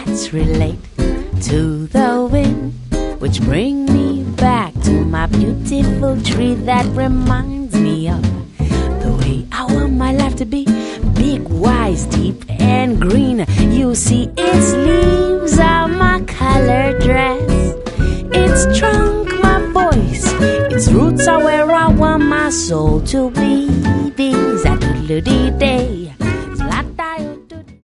thoughts relate to the wind, which bring me back to my beautiful tree that reminds me of the way I want my life to be. Big, wise, deep, and green. You see, its leaves are my color dress. Its trunk, my voice. Its roots are where I want my soul to be. Za-doodle-dee,